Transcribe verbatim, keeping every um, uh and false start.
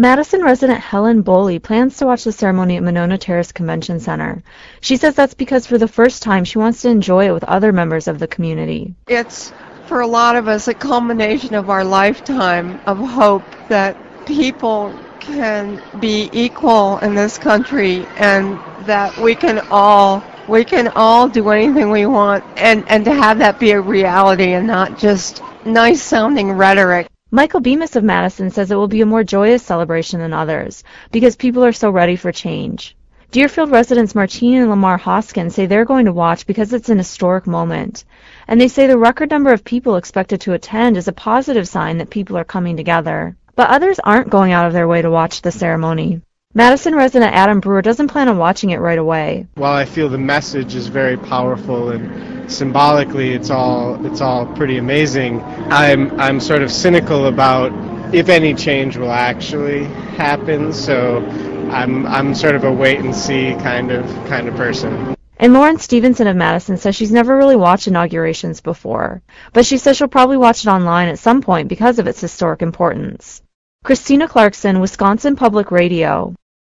Madison resident Helen Boley plans to watch the ceremony at Monona Terrace Convention Center. She says that's because for the first time she wants to enjoy it with other members of the community. It's, for a lot of us, a culmination of our lifetime of hope that people can be equal in this country and that we can all we can all do anything we want, and, and to have that be a reality and not just nice sounding rhetoric. Michael Bemis of Madison says it will be a more joyous celebration than others because people are so ready for change. Deerfield residents Martine and Lamar Hoskin say they're going to watch because it's an historic moment. And they say the record number of people expected to attend is a positive sign that people are coming together. But others aren't going out of their way to watch the ceremony. Madison resident Adam Brewer doesn't plan on watching it right away. While I feel the message is very powerful and symbolically it's all it's all pretty amazing, I'm I'm sort of cynical about if any change will actually happen. So I'm I'm sort of a wait and see kind of kind of person. And Lauren Stevenson of Madison says she's never really watched inaugurations before, but she says she'll probably watch it online at some point because of its historic importance. Christina Clarkson, Wisconsin Public Radio.